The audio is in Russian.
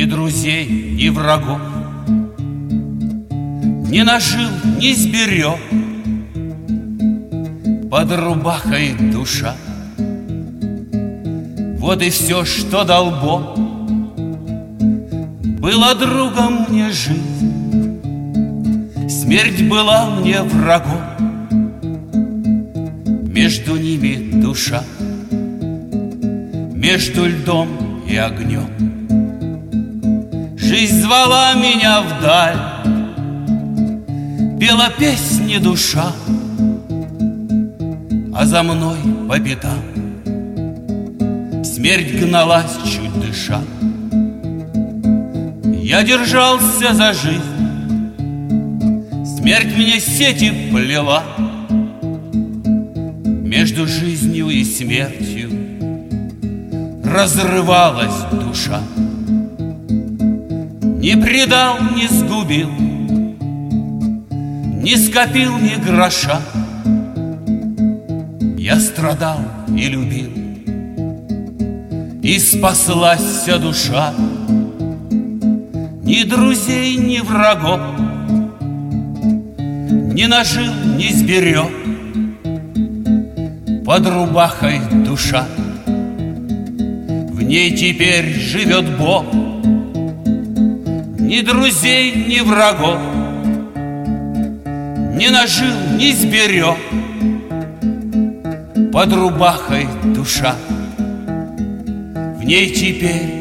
ни друзей, ни врагов, не нажил, не сберег. Под рубахой душа. Вот и все, что дал Бог. Была другом мне жизнь, смерть была мне врагом. Между ними душа, между льдом и огнем. Жизнь звала меня вдаль, пела песни душа, а за мной по пятам смерть гналась, чуть дыша. Я держался за жизнь, смерть мне сети плела. Между жизнью и смертью разрывалась душа. Не предал, не сгубил, не скопил ни гроша. Я страдал и любил, и спаслась вся душа. Ни друзей, ни врагов не нажил, не сберег. Под рубахой душа, в ней теперь живет Бог. Ни друзей, ни врагов не нажил, не сберег. Под рубахой душа, в ней теперь